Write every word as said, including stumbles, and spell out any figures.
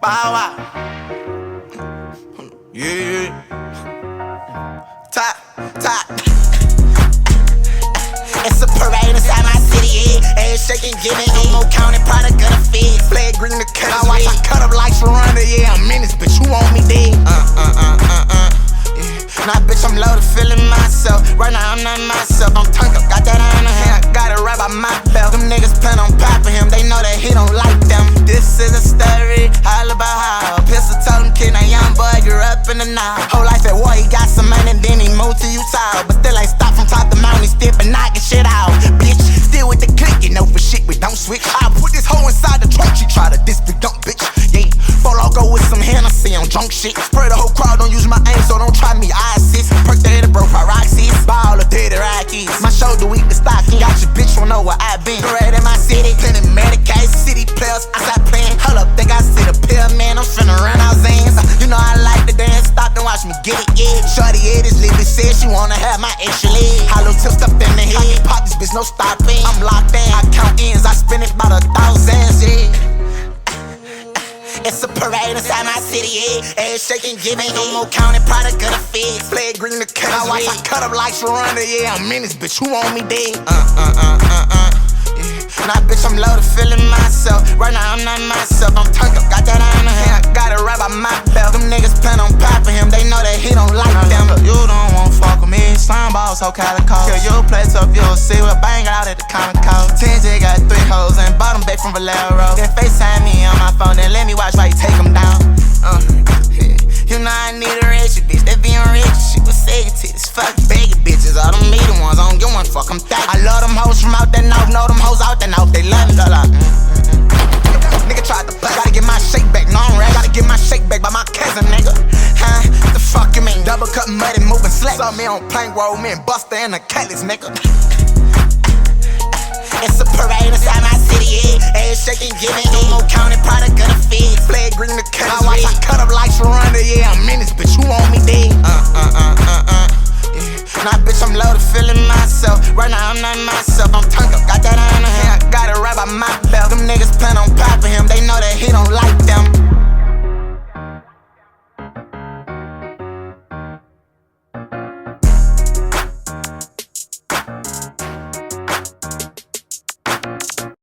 Bow wow. Yeah. Top, top. It's a parade inside my city, yeah. Ass shaking, giving emo counting product of the feds. Flag green to cut. I watch I cut up like Sharonda, yeah. I'm in this bitch. You want me dead? Uh, uh, uh, uh, uh. Yeah. Nah, bitch, I'm loaded, feeling myself. Right now, I'm not myself. I'm turned up, got that on the hand. Got it right by my belt. Them niggas plan on popping him. They know that he don't like them. This is a story, all about how a pistol told him kid, a young boy grew up in the night. Whole life at war, he got some money, then he moved to Utah. But still ain't stop from top to mountain, he still been knocking shit out. Bitch, still with the click, you know for shit we don't switch. I put this hoe inside the trunk, she try to diss big dump, bitch. Yeah, Bolo go with some Hennessy on drunk shit. Spray the whole crowd, don't use my aim, so don't try me, I assist. Perk the head, bro, my Roxy's. Ball of dirty Rockies. My shoulder weak, the stocking. Got your bitch, won't know where I been. Parade in my city, plenty Medicaid. City players, outside playing. Hold up, think I see the pill, man. I'm finna run out Zans. Uh, you know I like to dance, stop and watch me get it, yeah. Shorty, yeah, this lady said she wanna have my extra leg. Hollow tip stuffed in the head. Pop this bitch, no stopping. I'm locked in, I count ends, I spend it about a thousands, yeah. It's a parade inside my city, yeah. Ass shaking, giving emo counting product of the feds. Flag green to cut. I watch I cut up like Sharonda, yeah. I'm in this bitch. Who want me dead? Uh, uh, uh, uh, uh. Yeah. Nah, bitch, I'm loaded, feeling myself. Right now, I'm not myself. I'm turned up, got that on the hand. Got it right by my belt. Them niggas plan on popping him. They know that he don't like them. You don't want fuck with me. Slime balls, so calico. Kill your place up, you'll see. We'll bang out at the comic code. ten J got three hoes and bought them back from Valero. Then FaceTime me on my phone, then let me watch while you take them down. Uh, yeah. You know I need a rich bitch. That being rich, she was saying titties. Fuck baggy bitches, all them meaty ones. I don't give one fuck, I'm thick. I love them hoes from out that north, know them hoes out that north. They love me, girl. Like, mm, mm, mm. Nigga tried to play, gotta get my shake back. No, I'm rap, gotta get my shake back by my cousin, nigga. Huh? The fuck you mean? Double cut muddy, moving slack. Saw me on plank roll, me and Buster and the Cutlass, nigga. It's a parade inside my city, yeah. Ass shaking, giving emo counting product of the feds. Flag green to cut. I watch I cut up like Sharonda, yeah. I'm in this